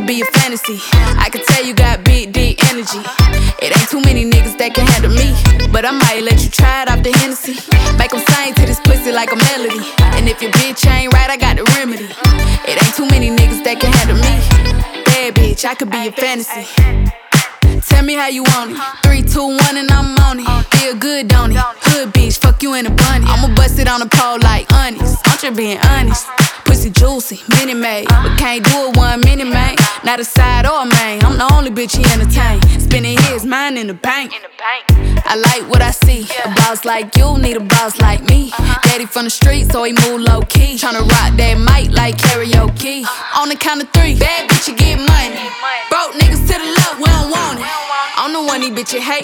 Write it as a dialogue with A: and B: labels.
A: be a fantasy. I can tell you got big, deep energy. It ain't too many niggas that can handle me, but I might let you try it off the Hennessy. Make them sing to this pussy like a melody. And if your bitch ain't right, I got the remedy. It ain't too many niggas that can handle me. Bad bitch, I could be a fantasy. Tell me how you want it. 3, 2, 1 and I'm on it. Feel good, don't it? Hood bitch, fuck you in a bunny. I'ma bust it on the pole like honest. I'm just being honest. Pussy juicy, mini made, but can't do it 1 minute, man. Not a side or a main. I'm the only bitch he entertain. Spending his mind in the bank. I like what I see. A boss like you need a boss like me. Daddy from the street, so he move low key. Tryna rock that mic like karaoke. On the count of 3, bad bitch you get money. Broke niggas to the left, we don't want it. I'm the one these bitches hate.